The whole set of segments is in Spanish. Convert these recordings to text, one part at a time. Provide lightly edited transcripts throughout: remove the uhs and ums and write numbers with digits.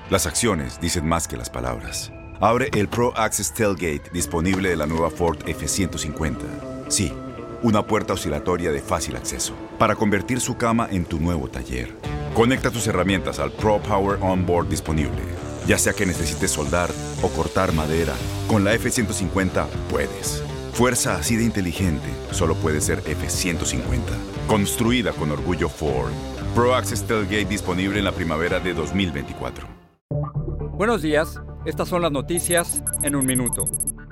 Las acciones dicen más que las palabras. Abre el Pro Access Tailgate disponible de la nueva Ford F-150. Sí, una puerta oscilatoria de fácil acceso para convertir su cama en tu nuevo taller. Conecta tus herramientas al Pro Power Onboard disponible. Ya sea que necesites soldar o cortar madera, con la F-150 puedes. Fuerza así de inteligente solo puede ser F-150. Construida con orgullo Ford. Pro Access Tailgate disponible en la primavera de 2024. Buenos días, estas son las noticias en un minuto.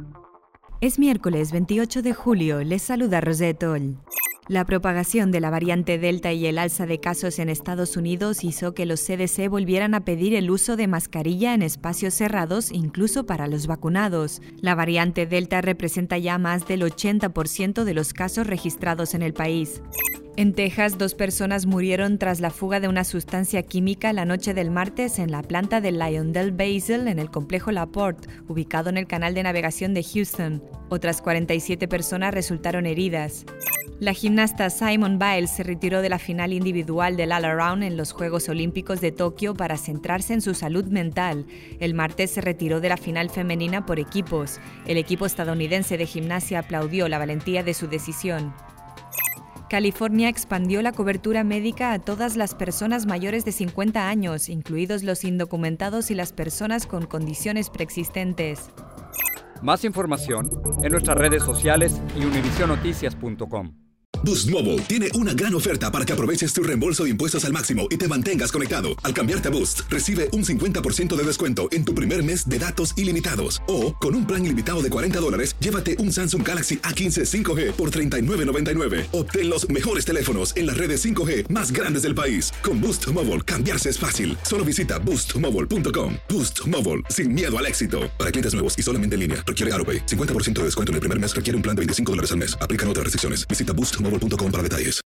Es miércoles 28 de julio, les saluda Rosette Oll. La propagación de la variante Delta y el alza de casos en Estados Unidos hizo que los CDC volvieran a pedir el uso de mascarilla en espacios cerrados, incluso para los vacunados. La variante Delta representa ya más del 80% de los casos registrados en el país. En Texas, 2 personas murieron tras la fuga de una sustancia química la noche del martes en la planta del Lyondell Basil en el complejo LaPorte, ubicado en el canal de navegación de Houston. Otras 47 personas resultaron heridas. La gimnasta Simone Biles se retiró de la final individual del All-Around en los Juegos Olímpicos de Tokio para centrarse en su salud mental. El martes se retiró de la final femenina por equipos. El equipo estadounidense de gimnasia aplaudió la valentía de su decisión. California expandió la cobertura médica a todas las personas mayores de 50 años, incluidos los indocumentados y las personas con condiciones preexistentes. Más información en nuestras redes sociales y univisionoticias.com. Boost Mobile tiene una gran oferta para que aproveches tu reembolso de impuestos al máximo y te mantengas conectado. Al cambiarte a Boost, recibe un 50% de descuento en tu primer mes de datos ilimitados. O, con un plan ilimitado de $40, llévate un Samsung Galaxy A15 5G por $39.99. Obtén los mejores teléfonos en las redes 5G más grandes del país. Con Boost Mobile, cambiarse es fácil. Solo visita boostmobile.com. Boost Mobile, sin miedo al éxito. Para clientes nuevos y solamente en línea, requiere AroPay. 50% de descuento en el primer mes requiere un plan de $25 al mes. Aplican otras restricciones. Visita boostmobile.com para detalles.